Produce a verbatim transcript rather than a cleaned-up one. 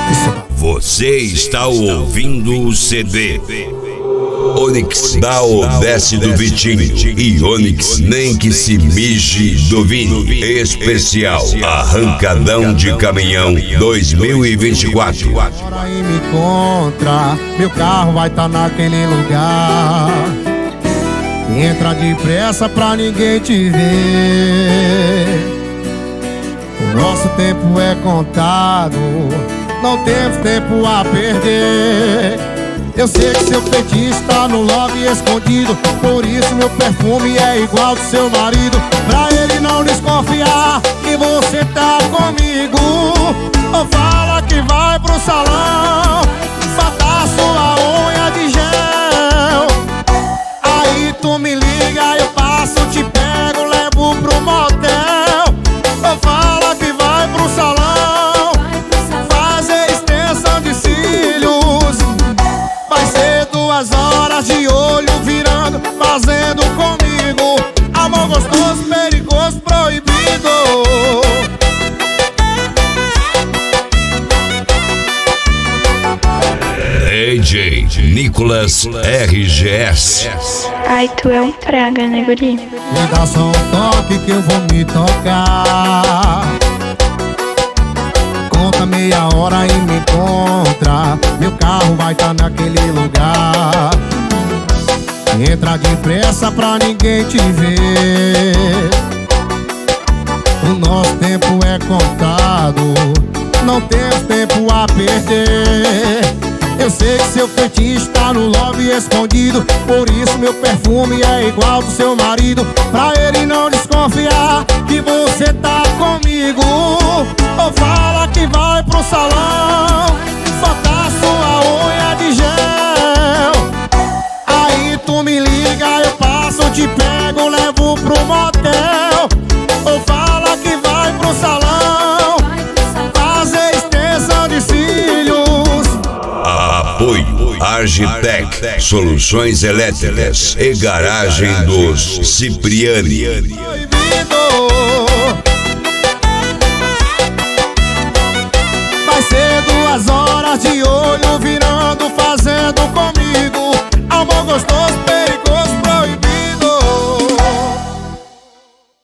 Você está ouvindo o C D Onix dá ou desce do Vitinho e Onix nem que se mije do Vini. Especial Arrancadão de Caminhão dois mil e vinte e quatro. Agora aí me encontra, meu carro vai tá naquele lugar. Entra depressa pra ninguém te ver. O nosso tempo é contado, não temos tempo a perder. Eu sei que seu feitiço tá no lobby escondido, por isso meu perfume é igual do seu marido. Pra ele não desconfiar que você tá comigo, ou fala que vai pro salão botar sua unha de gel. Aí tu me liga, eu passo, te pego, levo pro motel. Ou fala que vai pro salão fazer extensão de cílios. Vai ser duas horas de olho virando, fazendo comigo amor gostoso, perigoso, proibido. D J Nicolas R G S. Ai, tu é um praga, né, guri? Me dá só um toque que eu vou me tocar. Conta meia hora e me encontra, meu carro vai tá naquele lugar. Entra depressa pra ninguém te ver. O nosso tempo é contado, não temos tempo a perder. Eu sei que seu feitiço tá no lobby escondido, por isso meu perfume é igual do seu marido. Pra ele não desconfiar que você tá comigo, ou fala que vai pro salão botar sua unha de gel. Aí tu me liga, eu passo, te pego, levo pro motel. Ou fala que vai pro salão fazer extensão de cílios. Apoio Argitec, soluções elétricas e garagem dos Cipriani.